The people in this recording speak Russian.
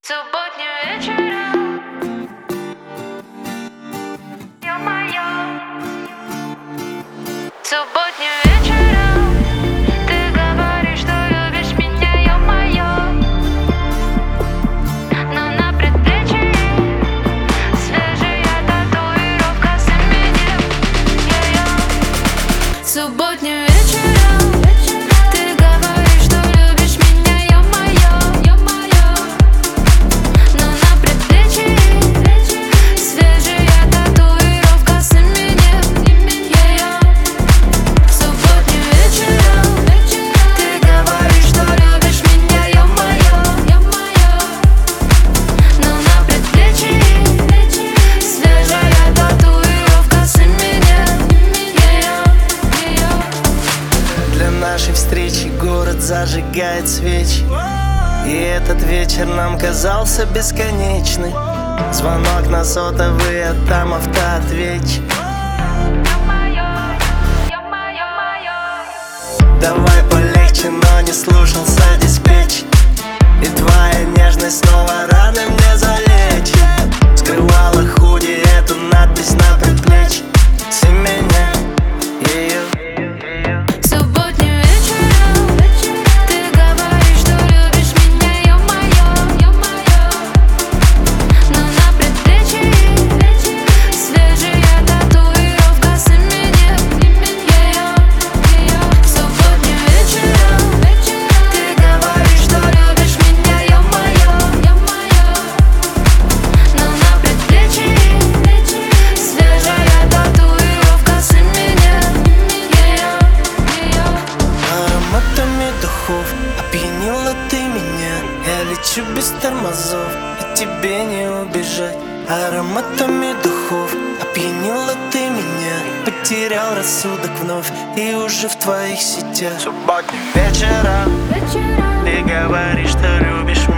Субботним вечером, ё-моё. Субботним вечером ты говоришь, что любишь меня, ё-моё. Но на предплечье свежая татуировка с именем её. Субботним вечером ты говоришь, что любишь меня, ё-моё. Но на предплечье свежая татуировка с именем её. Субботним вечером ты говоришь, что любишь меня, ё-моё. Но на предплечье свежая татуировка с именем её. Для нашей встречи город зажигает свечи, и этот вечер нам казался бесконечным. Звонок на сотовый, а там автоответчик. Давай полегче, но не слушался диспетч. И твоя нежность снова раны мне залечит. Скрывала худи эту надпись на предплечье с именем её. Субботним вечером ты говоришь, что любишь меня, ё-моё. Но на предплечье свежая татуировка с именем её. Субботним вечером ты говоришь, что любишь меня, ё-моё. Но на предплечье свежая татуировка с именем её. Ароматами духов опьянила ты меня. Я лечу без тормозов, и тебе не убежать. Ароматами духов опьянила ты меня. Потерял рассудок вновь и уже в твоих сетях. Субботним вечером ты говоришь, что любишь меня.